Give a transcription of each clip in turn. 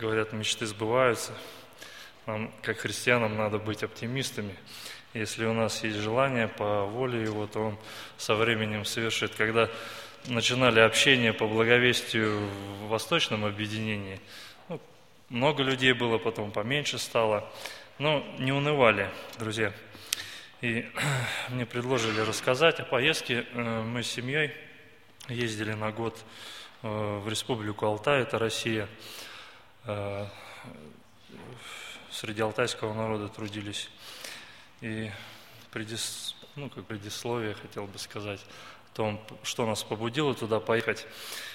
говорят, мечты сбываются. Нам, как христианам, надо быть оптимистами. Если у нас есть желание по воле Его, то Он со временем совершит. Когда начинали общение по благовестию в Восточном объединении, много людей было, потом поменьше стало, но не унывали, друзья. И мне предложили рассказать о поездке. Мы с семьей ездили на год в Республику Алтай, это Россия. Среди алтайского народа трудились. И предисловие хотел бы сказать о том, что нас побудило туда поехать.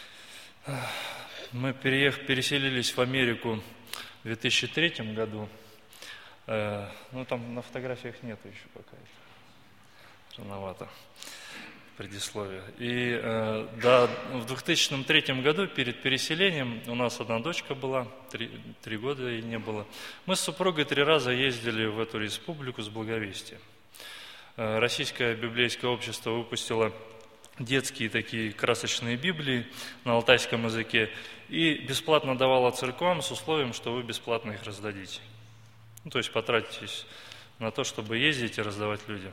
Мы переселились в Америку в 2003 году. Там на фотографиях нету еще пока. Рановато предисловие. И в 2003 году перед переселением у нас одна дочка была, 3 года ей не было. Мы с супругой 3 раза ездили в эту республику с благовестием. Российское библейское общество выпустило детские такие красочные Библии на алтайском языке и бесплатно давало церквам с условием, что вы бесплатно их раздадите. То есть потратитесь на то, чтобы ездить и раздавать людям.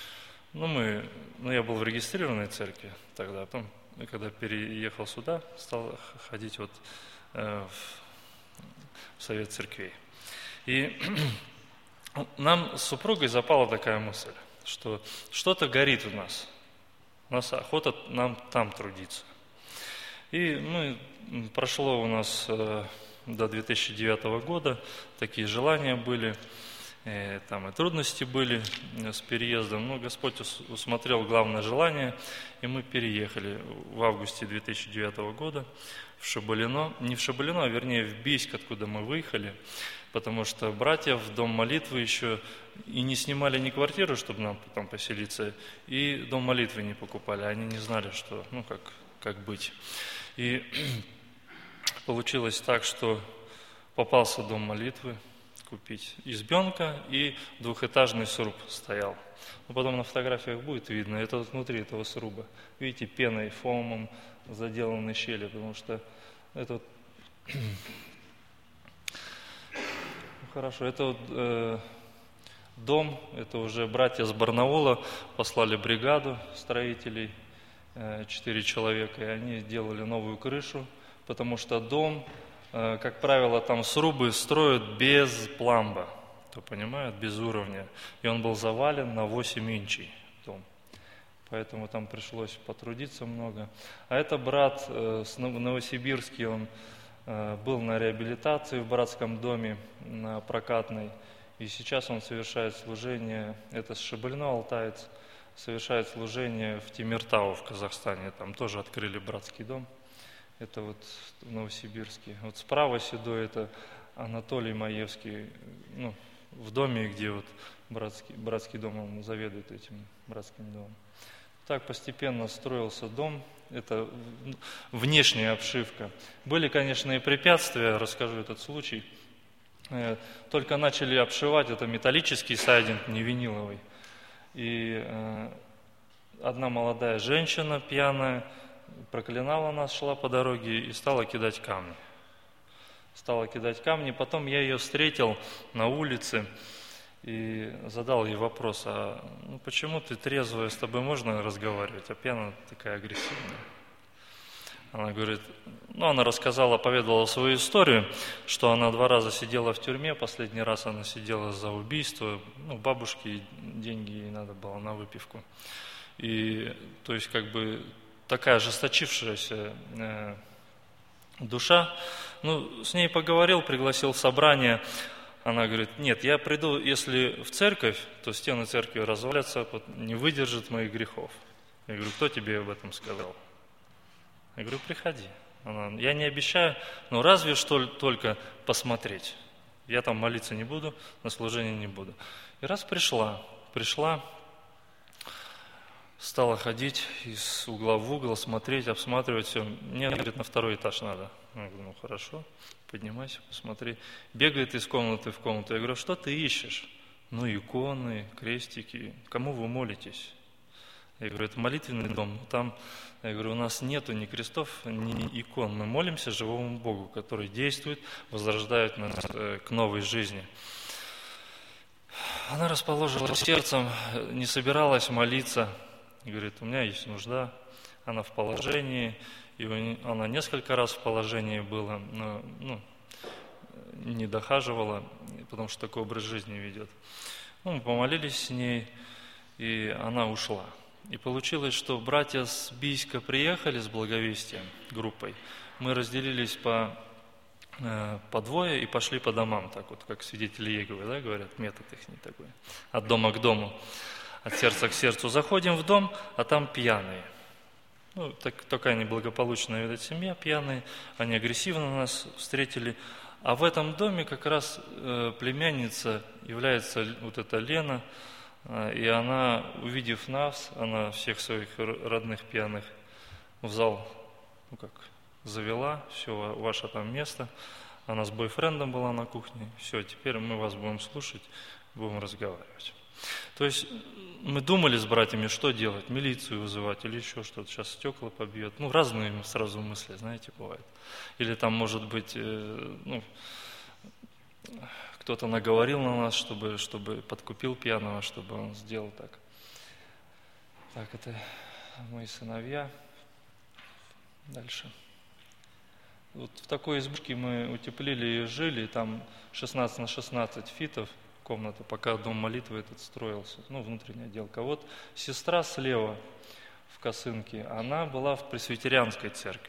Я был в регистрированной церкви тогда, а потом, когда переехал сюда, стал ходить в совет церквей. И нам с супругой запала такая мысль, что что-то горит у нас охота нам там трудиться. И прошло у нас до 2009 года, такие желания были, там и трудности были с переездом, но Господь усмотрел главное желание, и мы переехали в августе 2009 года в Шабалино, не в Шабалино, а вернее в Бийск, откуда мы выехали, потому что братья в дом молитвы еще и не снимали ни квартиру, чтобы нам там поселиться, и дом молитвы не покупали, они не знали, что, как быть. И получилось так, что попался дом молитвы, купить избенка и 2-этажный сруб стоял. Потом на фотографиях будет видно, это внутри этого сруба. Видите, пеной, фомом заделаны щели, потому что это хорошо, это дом, это уже братья с Барнаула послали бригаду строителей, 4 человека, и они сделали новую крышу, потому что дом, как правило, там срубы строят без пламба, кто понимает, без уровня. И он был завален на 8 инчей дом. Поэтому там пришлось потрудиться много. А это брат новосибирский, он был на реабилитации в братском доме на прокатной. И сейчас он совершает служение, это с Шабалино, алтаец, совершает служение в Темиртау в Казахстане. Там тоже открыли братский дом. Это в Новосибирске. Справа седой это Анатолий Маевский, в доме, где братский дом, он заведует этим братским домом. Так постепенно строился дом, это внешняя обшивка. Были, конечно, и препятствия, расскажу этот случай. Только начали обшивать, это металлический сайдинг, не виниловый. И одна молодая женщина пьяная проклинала нас, шла по дороге и стала кидать камни. Потом я ее встретил на улице и задал ей вопрос, почему ты трезвая, с тобой можно разговаривать, а пьяная такая агрессивная? Она говорит, она рассказала, поведала свою историю, что она 2 раза сидела в тюрьме, последний раз она сидела за убийство, бабушке деньги ей надо было на выпивку. И, то есть, такая ожесточившаяся душа. С ней поговорил, пригласил в собрание. Она говорит, нет, я приду, если в церковь, то стены церкви развалятся, не выдержит моих грехов. Я говорю, кто тебе об этом сказал? Я говорю, приходи. Я не обещаю, но разве что только посмотреть. Я там молиться не буду, на служение не буду. И раз пришла, стала ходить из угла в угол, смотреть, обсматривать все. Мне, говорит, на 2-й этаж надо. Я говорю, хорошо, поднимайся, посмотри. Бегает из комнаты в комнату. Я говорю, что ты ищешь? Иконы, крестики. Кому вы молитесь? Я говорю, это молитвенный дом. Там, я говорю, у нас нету ни крестов, ни икон. Мы молимся живому Богу, который действует, возрождает нас к новой жизни. Она расположилась сердцем, не собиралась молиться. Говорит, у меня есть нужда, она в положении, и она несколько раз в положении была, но не дохаживала, потому что такой образ жизни ведет. Мы помолились с ней, и она ушла. И получилось, что братья с Бийска приехали с благовестием группой. Мы разделились по двое и пошли по домам, так вот, как свидетели Иеговы, да, говорят, метод их не такой. От дома к дому, от сердца к сердцу. Заходим в дом, а там пьяные. Такая неблагополучная, видать, семья, пьяные. Они агрессивно нас встретили. А в этом доме как раз племянница является вот эта Лена, и она, увидев нас, она всех своих родных пьяных в зал, завела, все, ваше там место. Она с бойфрендом была на кухне, все, теперь мы вас будем слушать, будем разговаривать. То есть мы думали с братьями, что делать, милицию вызывать или еще что-то, сейчас стекла побьет. Разные сразу мысли, знаете, бывают. Или там, может быть, кто-то наговорил на нас, чтобы подкупил пьяного, чтобы он сделал так. Так, это мои сыновья. Дальше. Вот в такой избушке мы утеплили и жили, там 16 на 16 фитов комната, пока дом молитвы этот строился, внутренняя отделка. Вот сестра слева в косынке, она была в пресвитерианской церкви.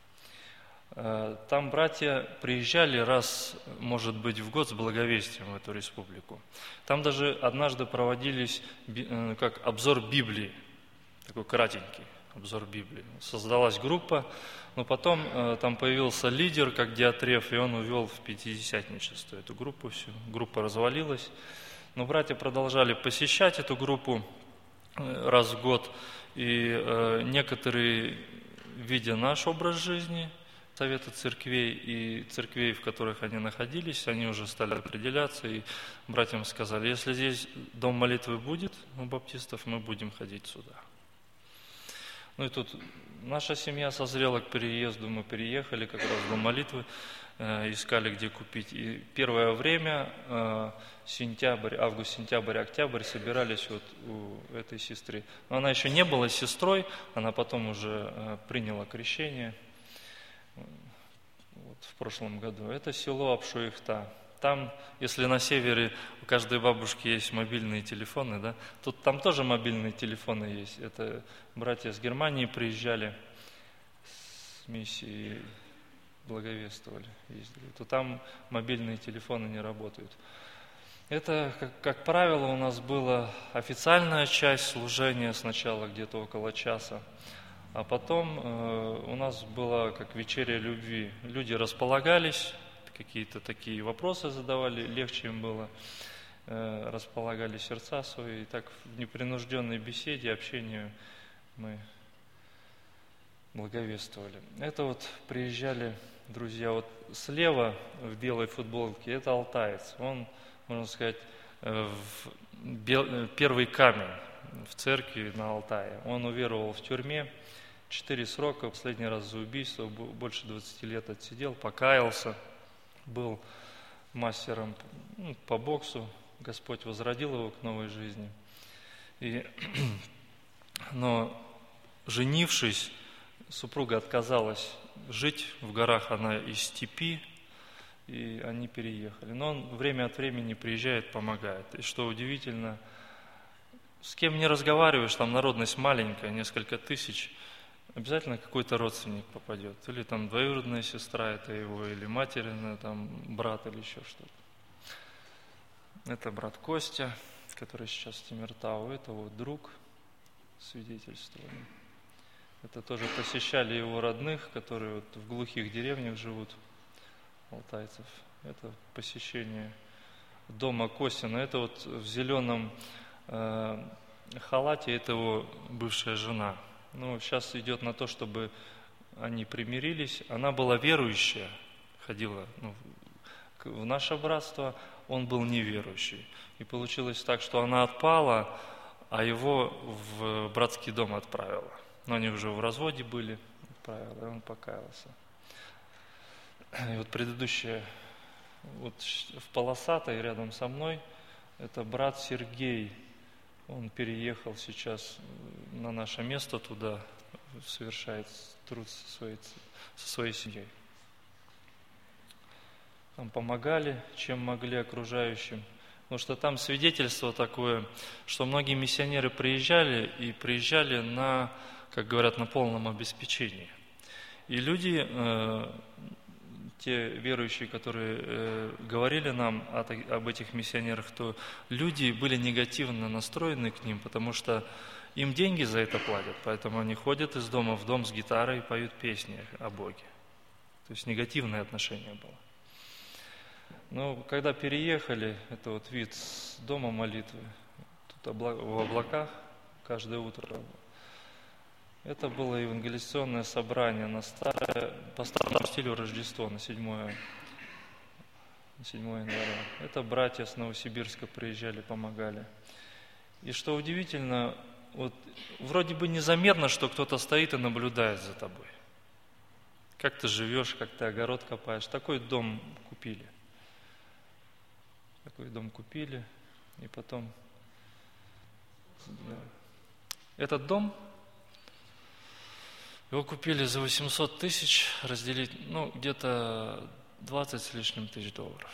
Там братья приезжали раз, может быть, в год с благовестием в эту республику. Там даже однажды проводились как обзор Библии, такой кратенький обзор Библии. Создалась группа, но потом там появился лидер, как Диатреф, и он увел в пятидесятничество эту группу всю. Группа развалилась, но братья продолжали посещать эту группу раз в год, и некоторые, видя наш образ жизни, советы церквей и церквей, в которых они находились, они уже стали определяться, и братьям сказали, если здесь дом молитвы будет у баптистов, мы будем ходить сюда. И тут наша семья созрела к переезду, мы переехали как раз в дом молитвы, искали, где купить. И первое время, август, сентябрь, октябрь, собирались вот у этой сестры. Но она еще не была сестрой, она потом уже приняла крещение в прошлом году. Это село Апшуихта. Там, если на севере у каждой бабушки есть мобильные телефоны, да, там тоже мобильные телефоны есть. Это братья с Германии приезжали с миссией, благовествовали, ездили. То там мобильные телефоны не работают. Это, как правило, у нас была официальная часть служения сначала где-то около часа. А потом у нас была как вечеря любви. Люди располагались, какие-то такие вопросы задавали, легче им было, располагали сердца свои. И так в непринужденной беседе, общению мы благовествовали. Это вот приезжали друзья. Вот слева в белой футболке это алтаец. Он, можно сказать, первый камень в церкви на Алтае. Он уверовал в тюрьме. 4 срока, последний раз за убийство, больше 20 лет отсидел, покаялся, был мастером по боксу, Господь возродил его к новой жизни. Но женившись, супруга отказалась жить в горах, она из степи, и они переехали. Но он время от времени приезжает, помогает. И что удивительно, с кем не разговариваешь, там народность маленькая, несколько тысяч, обязательно какой-то родственник попадет. Или там двоюродная сестра это его, или материна, там брат или еще что-то. Это брат Костя, который сейчас в Тимиртау. Это вот друг, свидетельствовали. Это тоже посещали его родных, которые вот в глухих деревнях живут, алтайцев. Это посещение дома Костина. Это вот в зеленом халате, это его бывшая жена. Сейчас идет на то, чтобы они примирились. Она была верующая, ходила в наше братство, он был неверующий. И получилось так, что она отпала, а его в братский дом отправила. Но они уже в разводе были, отправила, и он покаялся. И вот предыдущее, вот в Полосатой рядом со мной, это брат Сергей. Он переехал сейчас на наше место туда, совершает труд со своей семьей. Там помогали, чем могли окружающим. Потому что там свидетельство такое, что многие миссионеры приезжали на, как говорят, на полном обеспечении. И люди, те верующие, которые говорили нам об этих миссионерах, то люди были негативно настроены к ним, потому что им деньги за это платят, поэтому они ходят из дома в дом с гитарой и поют песни о Боге. То есть негативное отношение было. Но когда переехали, это вот вид с дома молитвы, тут в облаках каждое утро. Это было евангелизационное собрание по старому стилю Рождество на 7 января. Это братья с Новосибирска приезжали, помогали. И что удивительно, вот вроде бы незаметно, что кто-то стоит и наблюдает за тобой. Как ты живешь, как ты огород копаешь. Такой дом купили. И потом... Этот дом, его купили за 800 тысяч, разделить, где-то 20 с лишним тысяч долларов.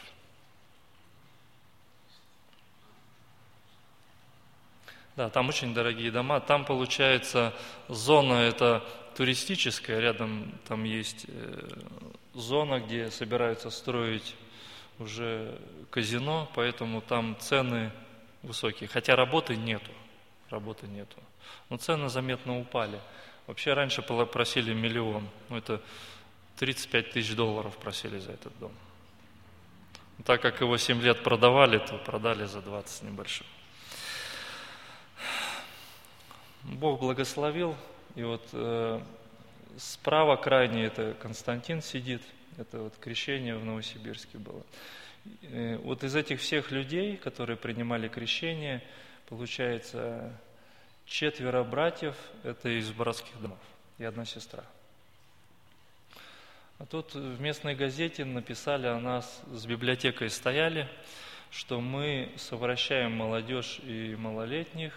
Да, там очень дорогие дома. Там, получается, зона это туристическая, рядом там есть зона, где собираются строить уже казино, поэтому там цены высокие. Хотя работы нету. Но цены заметно упали. Вообще раньше просили 1 миллион. Это 35 тысяч долларов просили за этот дом. Так как его 7 лет продавали, то продали за 20 с небольшим. Бог благословил. И вот справа крайне это Константин сидит. Это вот крещение в Новосибирске было. Вот из этих всех людей, которые принимали крещение, получается 4 братьев, это из братских домов, и 1 сестра. А тут в местной газете написали о нас, с библиотекой стояли, что мы совращаем молодежь и малолетних,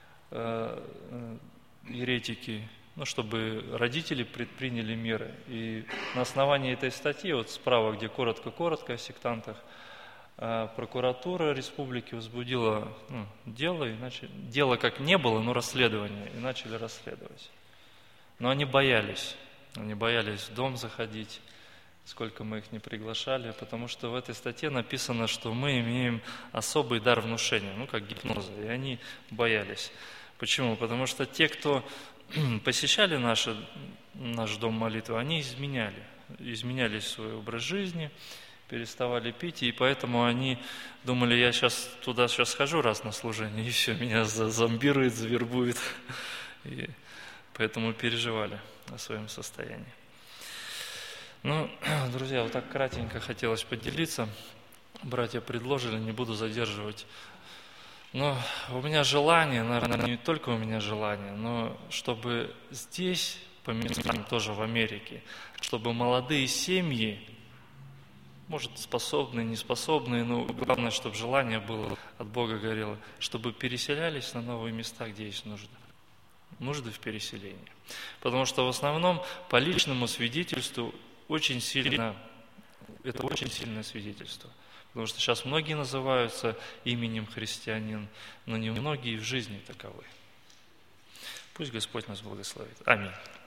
еретики, чтобы родители предприняли меры. И на основании этой статьи, вот справа, где коротко-коротко о сектантах, прокуратура республики возбудила дело как не было, но расследование, и начали расследовать. Но они боялись в дом заходить, сколько мы их не приглашали, потому что в этой статье написано, что мы имеем особый дар внушения, как гипноза, и они боялись. Почему? Потому что те, кто посещали наш дом молитвы, они изменяли свой образ жизни, переставали пить, и поэтому они думали, я туда схожу раз на служение, и все, меня зомбирует, завербует. И поэтому переживали о своем состоянии. Друзья, вот так кратенько хотелось поделиться. Братья предложили, не буду задерживать. Но у меня желание, наверное, не только у меня желание, но чтобы здесь, помимо тоже в Америке, чтобы молодые семьи, может, способные, неспособные, но главное, чтобы желание было, от Бога горело, чтобы переселялись на новые места, где есть нужды в переселении. Потому что в основном по личному свидетельству это очень сильное свидетельство. Потому что сейчас многие называются именем христианин, но не многие в жизни таковы. Пусть Господь нас благословит. Аминь.